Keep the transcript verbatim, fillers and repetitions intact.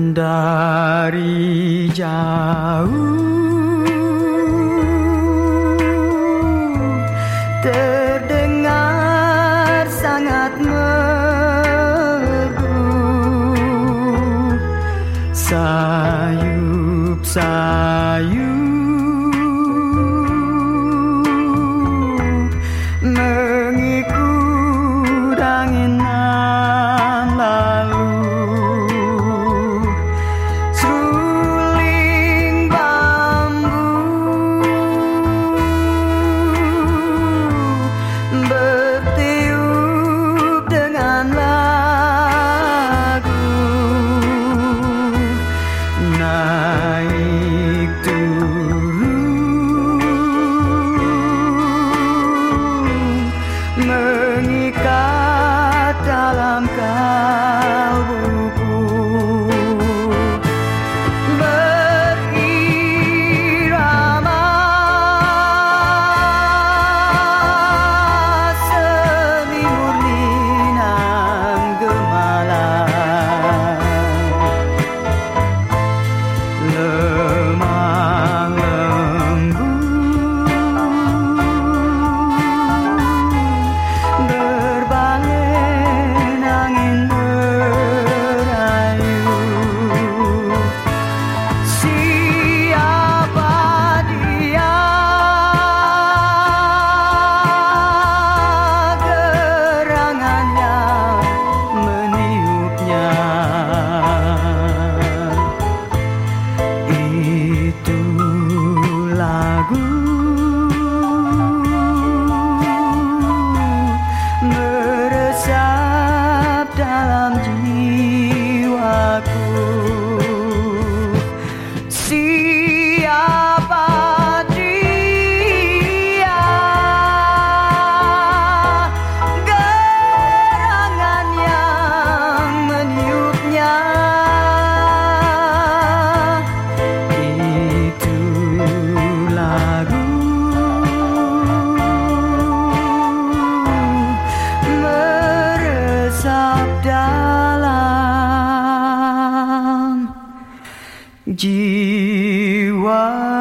dari jauh terdengar sangat merdu, sayup-sayup mengikut angin nan lalu. Seruling bambu bertiup dengan lagu, naik turun mengikat dalam kalbuku, berirama seni murni nan gemalang. Lemah lembut berbalen angin berayu. Siapa dia? Gerangannya meniupnya. Itu lagu meresap dalam jiwaku. Siapa dia? Gerangan yang meniupnya. Itu lagu meresap dalam jiwa.